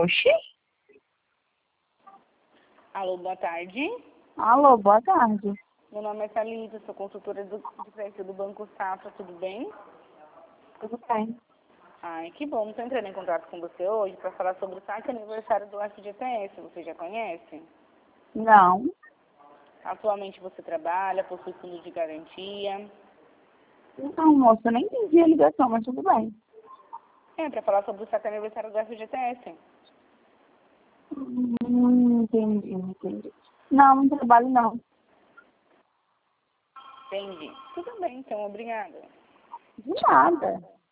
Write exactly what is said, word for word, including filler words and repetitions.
Oxi. Alô, boa tarde. Alô, boa tarde. Meu nome é Thalita, sou consultora do, de crédito do Banco Safra, tudo bem? Tudo bem? Ai, que bom. Estou entrando em contato com você hoje para falar sobre o saque aniversário do F G T S. Você já conhece? Não. Atualmente você trabalha, possui fundo de garantia. Não, moça, eu nem entendi a ligação, mas tudo bem. É, para falar sobre o saque aniversário do F G T S. Hum, entendi, entendi. Não, não trabalho não. Entendi. Tudo bem, então. Obrigada. De nada.